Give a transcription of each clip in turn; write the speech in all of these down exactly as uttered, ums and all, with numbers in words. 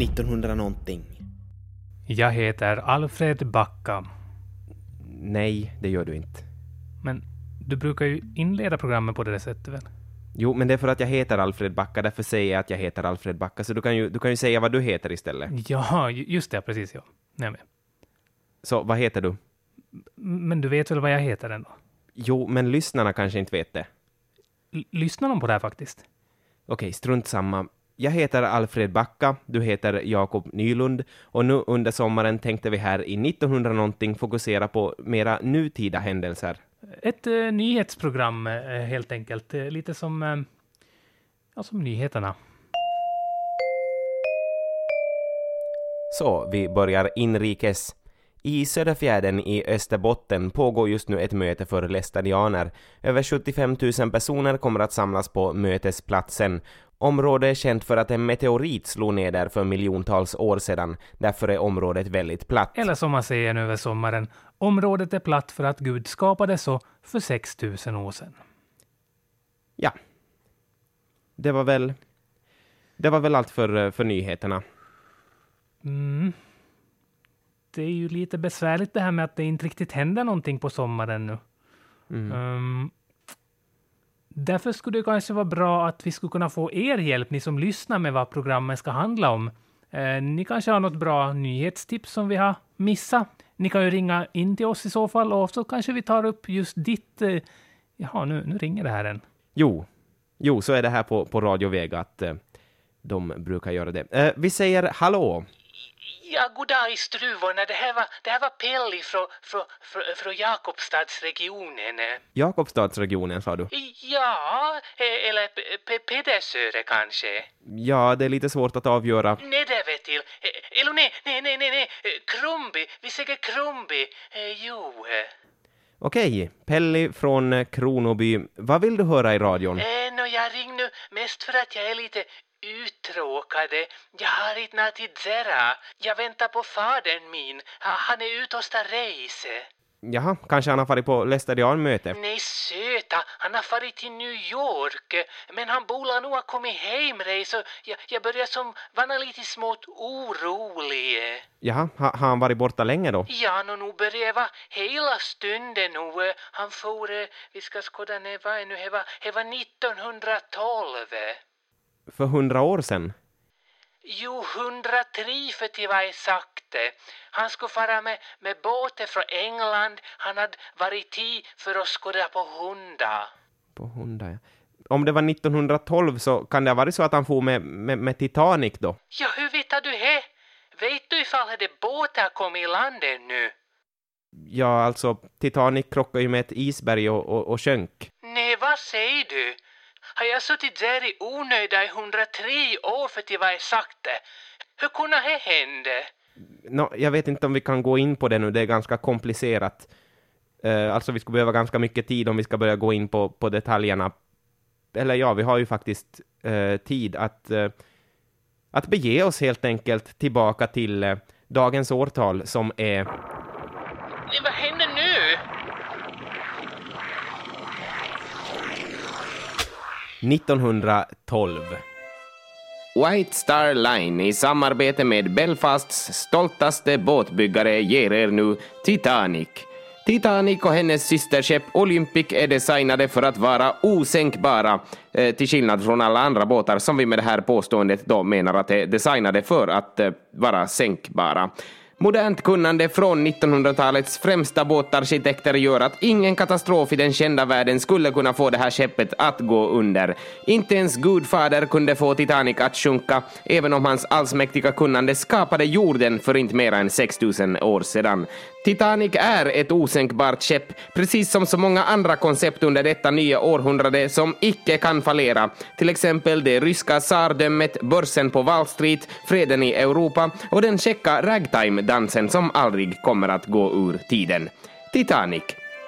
nittonhundra någonting. Jag heter Alfred Backa. Nej, det gör du inte. Men du brukar ju inleda programmet på det sättet väl? Jo, men det är för att jag heter Alfred Backa. Därför säger jag att jag heter Alfred Backa. Så du kan ju, du kan ju säga vad du heter istället. Ja, just det, precis. Ja. Nej, men. Så vad heter du? Men du vet väl vad jag heter ändå? Jo, men lyssnarna kanske inte vet det. L- lyssnar de på det här faktiskt? Okej, strunt samma. Jag heter Alfred Backa, du heter Jakob Nylund och nu under sommaren tänkte vi här i nittonhundra någonting fokusera på mera nutida händelser. Ett eh, nyhetsprogram eh, helt enkelt, eh, lite som, eh, ja, som nyheterna. Så, vi börjar inrikes. I Söderfjärden i Österbotten pågår just nu ett möte för lästadianer. Över sjuttiofem tusen personer kommer att samlas på mötesplatsen. Området är känt för att en meteorit slog ner där för miljontals år sedan. Därför är området väldigt platt. Eller som man säger nu över sommaren, området är platt för att Gud skapade så för sex tusen år sedan. Ja. Det var väl det var väl allt för, för nyheterna. Mm. Det är ju lite besvärligt det här med att det inte riktigt händer någonting på sommaren nu. Mm. Um, därför skulle det kanske vara bra att vi skulle kunna få er hjälp, ni som lyssnar, med vad programmet ska handla om. Uh, ni kanske har något bra nyhetstips som vi har missat. Ni kan ju ringa in till oss i så fall, och så kanske vi tar upp just ditt... Uh, jaha, nu, nu ringer det här än. Jo, jo så är det här på, på Radio Vega att uh, de brukar göra det. Uh, vi säger hallå. Ja, god dag i Struvorna. Det här var, det här var Pelli från, från, från, från Jakobstadsregionen. Jakobstadsregionen, sa du? Ja, eller Pedersöre kanske. Ja, det är lite svårt att avgöra. Nej, det vet till. Eller nej, nej, nej, nej, nej. Krumby. Vi säger Krumby. Jo. Okej, Pelli från Kronoby. Vad vill du höra i radion? Eh, no, jag ringer nu mest för att jag är lite uttråkade. Jag har inte något att säga. Jag väntar på fadern min. Han är ute och ska resa. Jaha, kanske han har farit på lästadianmöte. Nej, söta. Han har farit till New York. Men han borde nog ha kommit hem, så jag, jag börjar som vara lite smått orolig. Jaha, ha, har han varit borta länge då? Ja, no, nu börjar jag vara hela stunden nu. Han får, vi ska skåda ner, vad är nu, det var, det var nittonhundratolv. För hundra år sedan? Jo, hundratre för till vad jag sagt. Han skulle fara med, med båten från England. Han hade varit tid för att skåda på hundar. På hundar, ja. Om det var nittonhundratolv så kan det ha varit så att han får med, med, med Titanic då? Ja, hur vet du det? Vet du ifall det båten kom i landet nu? Ja, alltså Titanic krockade ju med ett isberg och, och, och sjönk. Nej, vad säger du? Har jag suttit där i onöda i hundratre år för till vad jag sagt det? Hur kunde det hända? No, jag vet inte om vi kan gå in på det nu, det är ganska komplicerat. Uh, alltså vi skulle behöva ganska mycket tid om vi ska börja gå in på, på detaljerna. Eller ja, vi har ju faktiskt uh, tid att, uh, att bege oss helt enkelt tillbaka till uh, dagens årtal som är... Nej, vad händer nu? nittonhundratolv. White Star Line i samarbete med Belfasts stoltaste båtbyggare ger er nu Titanic. Titanic och hennes systerskepp Olympic är designade för att vara osänkbara, eh, till skillnad från alla andra båtar som vi med det här påståendet då menar att är designade för att eh, vara sänkbara. Modernt kunnande från nittonhundratalets främsta båtarkitekter gör att ingen katastrof i den kända världen skulle kunna få det här skeppet att gå under. Inte ens Gudfader kunde få Titanic att sjunka, även om hans allsmäktiga kunnande skapade jorden för inte mer än sex tusen år sedan. Titanic är ett osänkbart skepp, precis som så många andra koncept under detta nya århundrade som icke kan fallera. Till exempel det ryska tsardömet, börsen på Wall Street, freden i Europa och den tjecka ragtime-dansen som aldrig kommer att gå ur tiden. Titanic.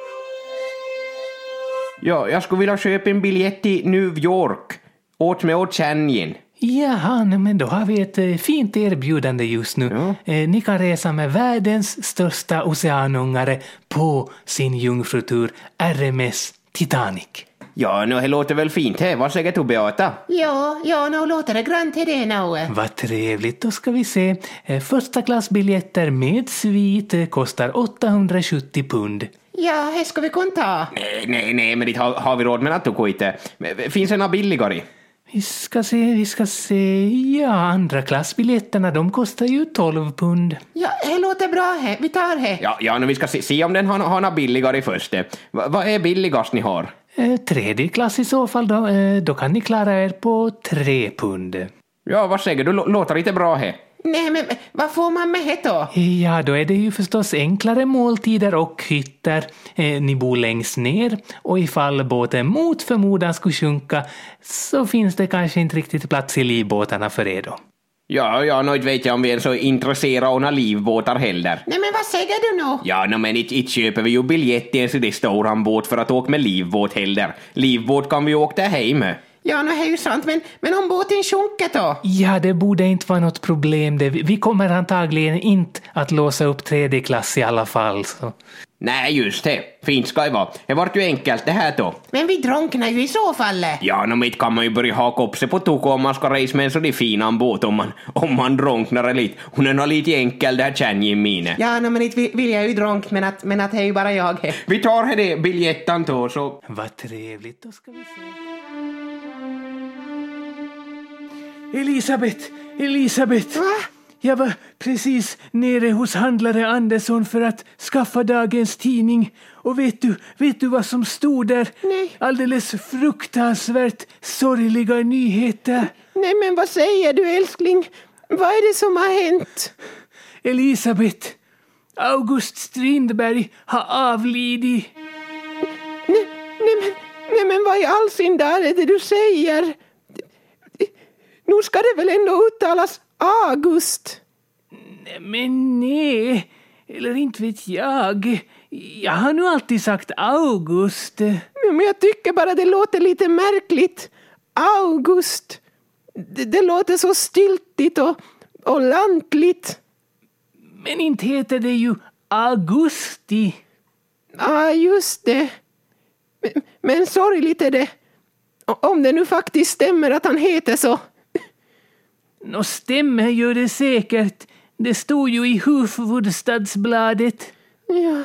Ja, jag skulle vilja köpa en biljett till New York. Åt med Oceanien. Jaha, men då har vi ett eh, fint erbjudande just nu. Ja. Eh, ni kan resa med världens största oceanångare på sin jungfrutur R M S Titanic. Ja, nu det låter väl fint här. Vad säger du, Beata? Ja, ja, nu låter det grönt till det nu. Vad trevligt, då ska vi se. Eh, Första klassbiljetter med svit eh, kostar åttahundrasjuttio pund. Ja, här ska vi kunna ta. Nej, nej, nej, men det har, har vi råd med att du går inte. Finns det några billigare? Vi ska se, vi ska se. Ja, andra klassbiljetterna, de kostar ju tolv pund. Ja, det låter bra här. Vi tar här. Ja, ja, nu vi ska se, se om den har, har några billigare först. Va, vad är billigast ni har? Eh, tredje klass i så fall då, eh, då kan ni klara er på tre pund. Ja, vad säger du? Låter lite bra här. Nej, men vad får man med det då? Ja, då är det ju förstås enklare måltider och hytter. Eh, ni bor längst ner och ifall båten mot förmodan skulle sjunka så finns det kanske inte riktigt plats i livbåtarna för er då. Ja, ja, nu vet jag om vi är så intresserade av några livbåtar heller. Nej, men vad säger du nu? Ja, no, men inte it köper vi ju biljett till en sådär stor handbåt för att åka med livbåt heller. Livbåt kan vi åka där hem. Ja, nu är ju sant, men, men om båten sjunker då? Ja, det borde inte vara något problem. Det. Vi kommer antagligen inte att låsa upp tredje klass i alla fall. Så. Nej, just det. Fint ska det vara. Det vart ju enkelt det här då. Men vi drunknar ju i så fall. Ja, no, mitt kan man ju börja haka upp sig på toko om man ska resa med en sådär fin båt om man, om man drunknar lite. Hon är nog lite enkel där känner jag mine. Ja, no, men inte vill jag ju drunk, men att, men att det är ju bara jag. Vi tar det biljettan då så. Vad trevligt, då ska vi se. Elisabeth, Elisabeth. Va? Jag var precis nere hos handlare Andersson för att skaffa dagens tidning. Och vet du, vet du vad som stod där? Nej. Alldeles fruktansvärt sorgliga nyheter. Nej, men vad säger du, älskling? Vad är det som har hänt? Elisabeth, August Strindberg har avlidit. Nej, nej, men, nej, men vad i all sin där är det du säger? Nu ska det väl ändå uttalas August? Nej, men nej, eller inte vet jag. Jag har nu alltid sagt August. Men jag tycker bara det låter lite märkligt. August. Det, det låter så stiltigt och, och lantligt. Men inte heter det ju augusti. Ja, ah, just det. Men, men sorgligt är det. Om det nu faktiskt stämmer att han heter så. Nå, stämmer gör det säkert. Det stod ju i Hufvudstadsbladet. Ja.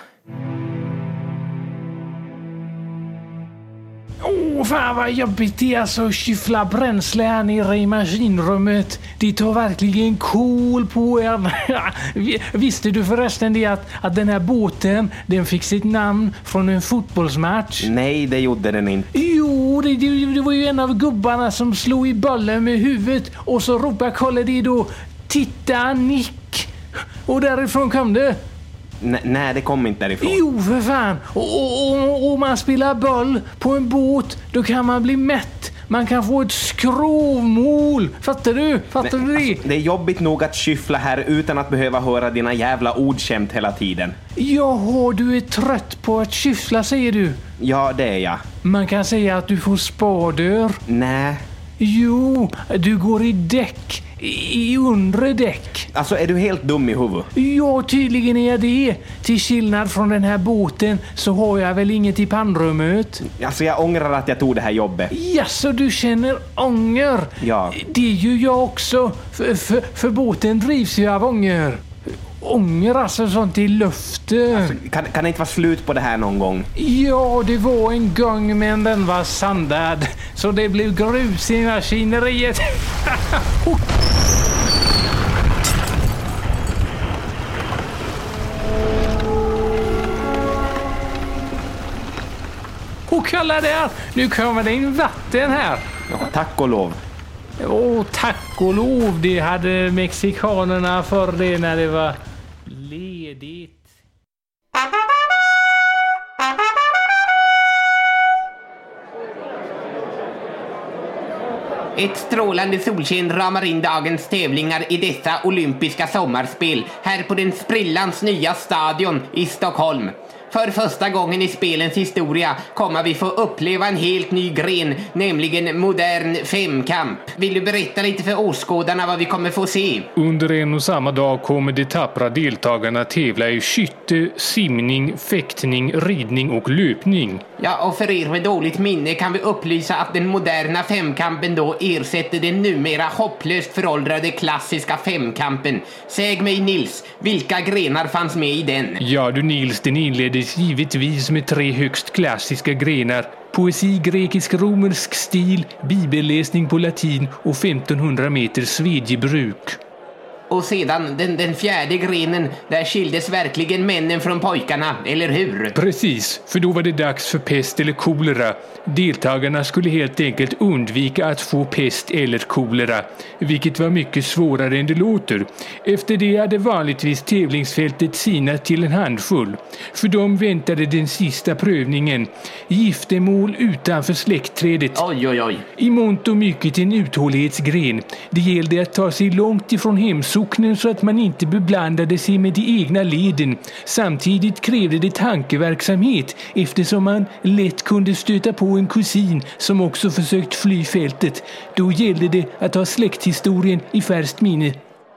Åh, oh, fan vad jobbigt det är alltså att skyffla bränsle här nere i maskinrummet. Det tar verkligen cool på er. Visste du förresten det att, att den här båten, den fick sitt namn från en fotbollsmatch? Nej, det gjorde den inte. Jo, det, det, det var ju en av gubbarna som slog i bollen med huvudet och så ropade Kalle det då Titanic. Och därifrån kom det. N- nej, det kom inte därifrån. Jo, för fan. Och, och, och man spelar boll på en båt, då kan man bli mätt. Man kan få ett skrovmål. Fattar du? Fattar Nej, du det? alltså, det är jobbigt nog att skyffla här utan att behöva höra dina jävla ordskämt hela tiden. Jaha, du är trött på att skyffla, säger du. Ja, det är jag. Man kan säga att du får spardör. Nej. Jo, du går i däck. I undre däck. Alltså, är du helt dum i huvudet? Ja, tydligen är jag det. Till skillnad från den här båten så har jag väl inget i pannrummet. Alltså, jag ångrar att jag tog det här jobbet. Ja, så du känner ånger? Ja. Det är ju jag också. För, för, för båten drivs ju av ånger. Ånger, alltså sånt i luften. Alltså, kan, kan det inte vara slut på det här någon gång? Ja, det var en gång, men den var sandad. Så det blev grus i maskineriet. Och kalla det, nu kommer det in vatten här. Ja, tack och lov. Åh, tack och lov, det hade mexikanerna för det när det var ledigt. Ett strålande solsken ramar in dagens tävlingar i dessa olympiska sommarspel här på den sprillans nya stadion i Stockholm. För första gången i spelens historia kommer vi få uppleva en helt ny gren, nämligen modern femkamp. Vill du berätta lite för åskådarna vad vi kommer få se? Under en och samma dag kommer de tappra deltagarna tävla i skytte, simning, fäktning, ridning och löpning. Ja, och för er med dåligt minne kan vi upplysa att den moderna femkampen då ersätter den numera hopplöst föråldrade klassiska femkampen. Säg mig Nils, vilka grenar fanns med i den? Ja du Nils, den inleddes givetvis med tre högst klassiska grenar. Poesi, grekisk-romersk stil, bibelläsning på latin och femtonhundra meter svedjebruk. Och sedan den, den fjärde grenen, där skildes verkligen männen från pojkarna, eller hur? Precis, för då var det dags för pest eller kolera. Deltagarna skulle helt enkelt undvika att få pest eller kolera, vilket var mycket svårare än det låter. Efter det hade vanligtvis tävlingsfältet sinat till en handfull. För dem väntade den sista prövningen, giftermål utanför släktträdet. Oj, oj, oj. I mångt och mycket en uthållighetsgren. Det gällde att ta sig långt ifrån hemsocknen så att man inte beblandade sig med de egna leden. Samtidigt krävde det tankeverksamhet eftersom man lätt kunde stöta på en kusin som också försökt fly fältet. Då gällde det att ha släkthistorien i färskt minne.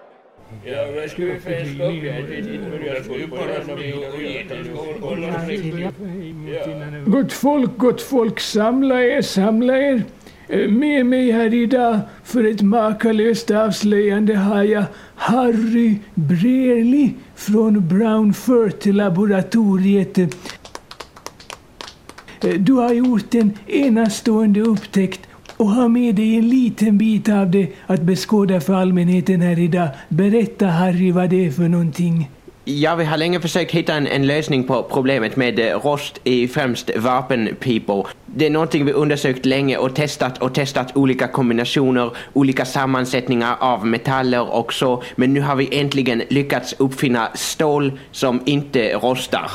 Gott folk, gott folk, samla er, samla er. Med mig här idag för ett makalöst avslöjande har jag Harry Brierly från Brown Furt-laboratoriet. Du har gjort en enastående upptäckt och har med dig en liten bit av det att beskåda för allmänheten här idag. Berätta Harry vad det är för någonting. Ja, vi har länge försökt hitta en, en lösning på problemet med eh, rost i främst vapenpipor. Det är någonting vi undersökt länge och testat och testat olika kombinationer, olika sammansättningar av metaller och så. Men nu har vi äntligen lyckats uppfinna stål som inte rostar.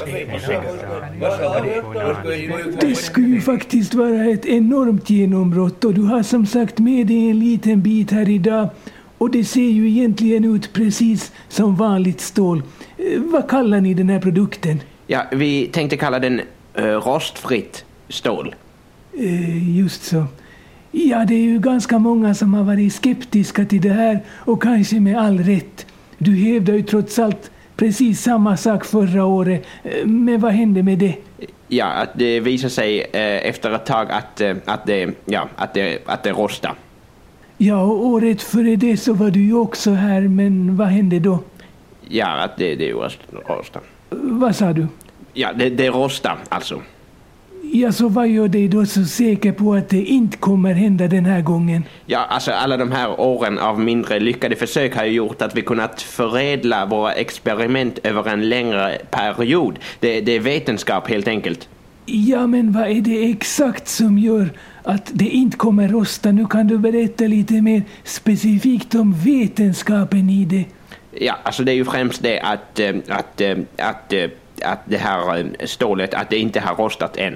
Det skulle ju faktiskt vara ett enormt genombrott och du har som sagt med dig en liten bit här idag. Och det ser ju egentligen ut precis som vanligt stål. Vad kallar ni den här produkten? Ja, vi tänkte kalla den uh, rostfritt stål. Uh, just så. Ja, det är ju ganska många som har varit skeptiska till det här och kanske med all rätt. Du hävdade ju trots allt precis samma sak förra året. Men vad hände med det? Ja, att det visar sig uh, efter ett tag att, uh, att, det, ja, att, det, att det rostar. Ja, och året före det så var du ju också här, men vad hände då? Ja, att det, det rostar. Vad sa du? Ja, det, det rostar alltså. Ja, så vad gör dig då så säker på att det inte kommer hända den här gången? Ja, alltså alla de här åren av mindre lyckade försök har ju gjort att vi kunnat förädla våra experiment över en längre period. Det, det är vetenskap helt enkelt. Ja, men vad är det exakt som gör att det inte kommer rosta? Nu kan du berätta lite mer specifikt om vetenskapen i det. Ja, alltså det är ju främst det att, att, att, att det här stålet, att det inte har rostat än.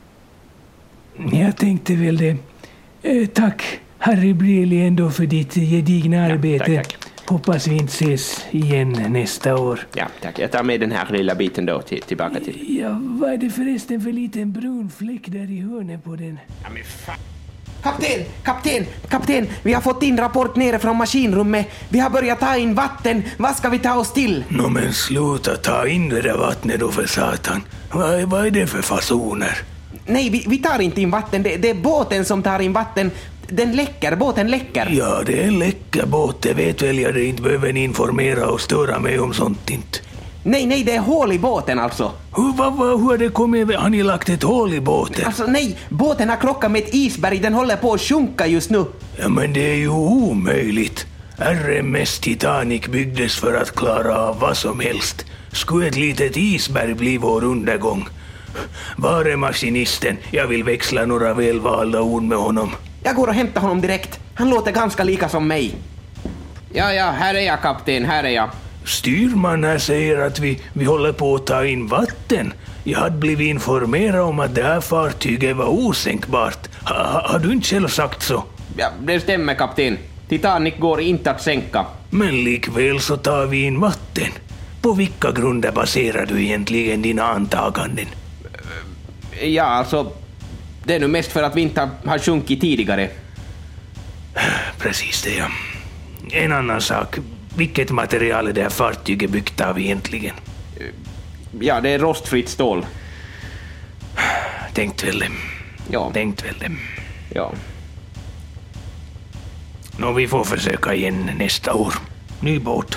Jag tänkte väl det. Eh, tack Harry Brierly ändå för ditt gedigna arbete. Ja, tack, tack. Hoppas vi inte ses igen nästa år. Ja, tack. Jag tar med den här lilla biten då till, tillbaka till. Ja, vad är det förresten för liten brun fläck där i hörnet på den? Ja, men fan. Kapten, kapten, kapten, vi har fått in rapport nere från maskinrummet. Vi har börjat ta in vatten. Vad ska vi ta oss till? Nå men sluta ta in det där vattnet då för satan. Vad, vad är det för fasoner? Nej, vi, vi tar inte in vatten. Det, det är båten som tar in vatten. Den läcker, båten läcker. Ja, det är en läcker båt. Det vet väl jag det inte behöver ni informera och störa mig om sånt inte. Nej, nej, det är hål i båten alltså. Hur, vad, vad, hur har det kommit? Har ni lagt ett hål i båten? Alltså nej, båten har krockat med ett isberg. Den håller på att sjunka just nu. Ja, men det är ju omöjligt. R M S Titanic byggdes för att klara av vad som helst. Skulle ett litet isberg bli vår undergång? Var är maskinisten? Jag vill växla några välvalda ord med honom. Jag går och hämtar honom direkt. Han låter ganska lika som mig. Ja, ja, här är jag kapten, här är jag. Styrman här säger att vi, vi håller på att ta in vatten. Jag hade blivit informerad om att det här fartyget var osänkbart. Ha, ha, har du inte själv sagt så? Ja, det stämmer kapten. Titanic går inte att sänka. Men likväl så tar vi in vatten. På vilka grunder baserar du egentligen dina antaganden? Ja, alltså, det är nog mest för att vi inte har sjunkit tidigare. Precis det, ja. En annan sak. Vilket material är det här fartyget byggt av egentligen? Ja, det är rostfritt stål. Tänkt väl det. Ja. Tänkt väl det. Ja. Nå, vi får försöka igen nästa år. Ny båt.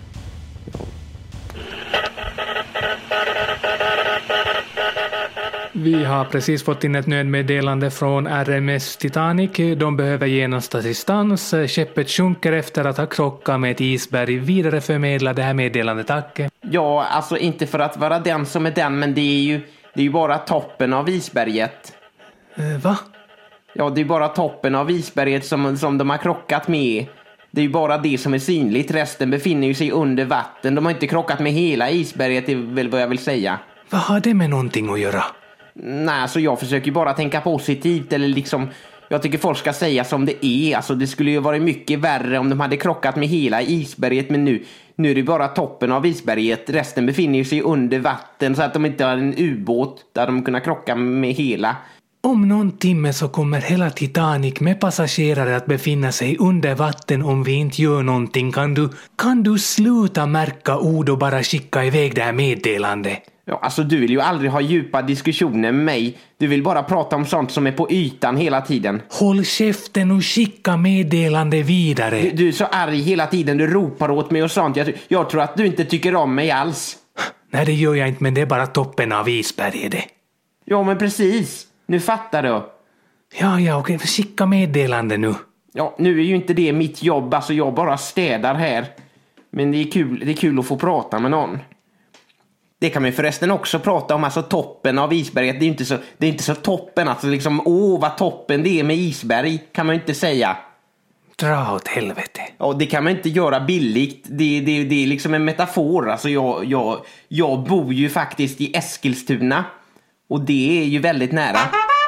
Vi har precis fått in ett nödmeddelande från R M S Titanic. De behöver genast assistans. Skeppet sjunker efter att ha krockat med ett isberg. Vidare förmedla det här meddelandet, tack. Ja, alltså inte för att vara den som är den, men det är ju, det är ju bara toppen av isberget. Uh, va? Ja, det är bara toppen av isberget som, som de har krockat med. Det är ju bara det som är synligt. Resten befinner ju sig under vatten. De har inte krockat med hela isberget, det är väl vad jag vill säga. Vad har det med någonting att göra? Nej, alltså jag försöker ju bara tänka positivt. Eller liksom, jag tycker folk ska säga som det är. Alltså det skulle ju varit mycket värre om de hade krockat med hela isberget. Men nu, nu är det bara toppen av isberget. Resten befinner sig under vatten, så att de inte har en ubåt där de kunna krocka med hela. Om någon timme så kommer hela Titanic med passagerare att befinna sig under vatten om vi inte gör någonting. Kan du, kan du sluta märka ord och bara skicka iväg det här meddelandet? Ja, alltså du vill ju aldrig ha djupa diskussioner med mig. Du vill bara prata om sånt som är på ytan hela tiden. Håll käften och skicka meddelande vidare. Du, du är så arg hela tiden, du ropar åt mig och sånt. Jag, jag tror att du inte tycker om mig alls. Nej, det gör jag inte, men det är bara toppen av isberget det. Ja, men precis. Nu fattar du. Ja, ja, okej. Skicka meddelande nu. Ja, nu är ju inte det mitt jobb. Alltså jag bara städar här. Men det är kul, det är kul att få prata med någon. Det kan man förresten också prata om, alltså toppen av isberget. Det är inte så, det är inte så toppen, alltså liksom, åh vad toppen det är med isberg, kan man inte säga. Dra åt helvete. Ja, det kan man inte göra billigt. Det, det, det är liksom en metafor. Alltså jag, jag, jag bor ju faktiskt i Eskilstuna. Och det är ju väldigt nära.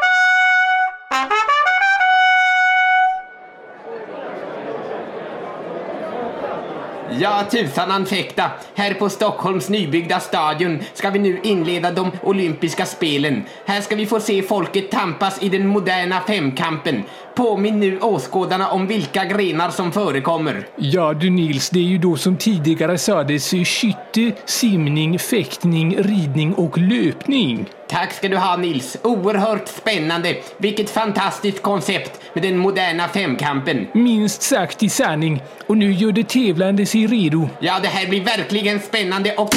Ja, tusan anfäkta. Här på Stockholms nybyggda stadion ska vi nu inleda de olympiska spelen. Här ska vi få se folket tampas i den moderna femkampen. Påminn nu åskådarna om vilka grenar som förekommer. Ja du Nils, det är ju då som tidigare sades skytte, simning, fäktning, ridning och löpning. Tack ska du ha Nils, oerhört spännande. Vilket fantastiskt koncept med den moderna femkampen. Minst sagt i sanning, och nu gör det tävlande sig redo. Ja, det här blir verkligen spännande och...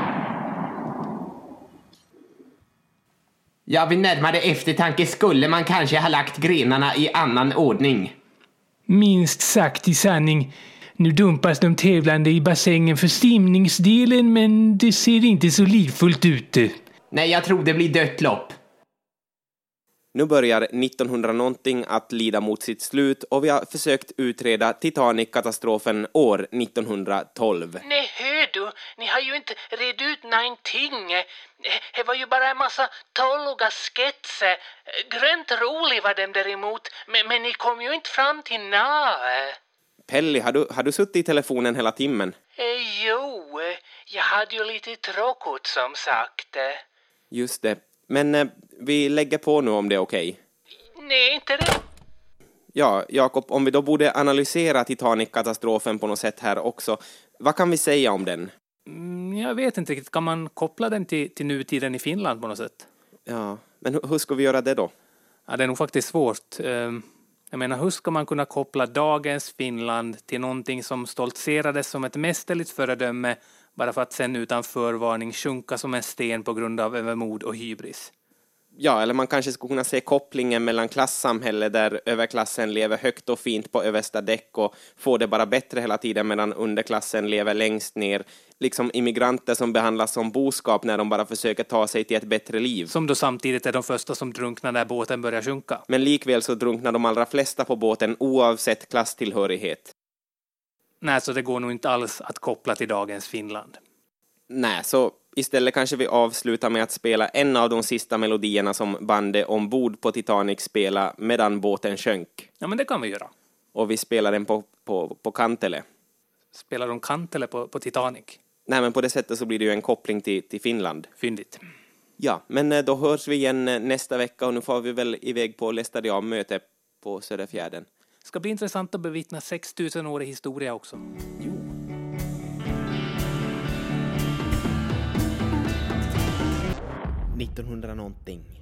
Ja, vid närmare eftertanke skulle man kanske ha lagt grenarna i annan ordning. Minst sagt i sanning. Nu dumpas de tävlande i bassängen för simningsdelen, men det ser inte så livfullt ut. Nej, jag tror det blir dött lopp. Nu börjar nittonhundra någonting att lida mot sitt slut och vi har försökt utreda Titanic-katastrofen år nittonhundratolv. Nej, hör du, ni har ju inte red ut någonting. Det var ju bara en massa tolliga sketser. Grönt rolig var dem däremot, men, men ni kom ju inte fram till nae. Pelli, har du, har du suttit i telefonen hela timmen? Eh, jo, jag hade ju lite tråkigt som sagt. Just det. Men eh, vi lägger på nu om det är okej. Okay. Nej, inte det. Ja, Jakob, om vi då borde analysera Titanic-katastrofen på något sätt här också. Vad kan vi säga om den? Mm, jag vet inte riktigt. Kan man koppla den till, till nutiden i Finland på något sätt? Ja, men hur, hur ska vi göra det då? Ja, det är nog faktiskt svårt. Um, jag menar, hur ska man kunna koppla dagens Finland till någonting som stoltserades som ett mästerligt föredöme bara för att sen utan förvarning sjunka som en sten på grund av övermod och hybris? Ja, eller man kanske skulle kunna se kopplingen mellan klassamhälle där överklassen lever högt och fint på översta däck och får det bara bättre hela tiden medan underklassen lever längst ner. Liksom immigranter som behandlas som boskap när de bara försöker ta sig till ett bättre liv. Som då samtidigt är de första som drunknar när båten börjar sjunka. Men likväl så drunknar de allra flesta på båten oavsett klasstillhörighet. Nej, så det går nog inte alls att koppla till dagens Finland. Nej, så istället kanske vi avslutar med att spela en av de sista melodierna som bandet ombord på Titanic spela medan båten sjönk. Ja, men det kan vi göra. Och vi spelar den på, på, på kantele. Spelar de kantele på, på Titanic? Nej, men på det sättet så blir det ju en koppling till, till Finland. Fyndigt. Ja, men eh, då hörs vi igen eh, nästa vecka och nu får vi väl iväg på Lästadian-möte på Söderfjärden. Det ska bli intressant att bevittna sex tusen år i historia också. Jo. nittonhundra någonting.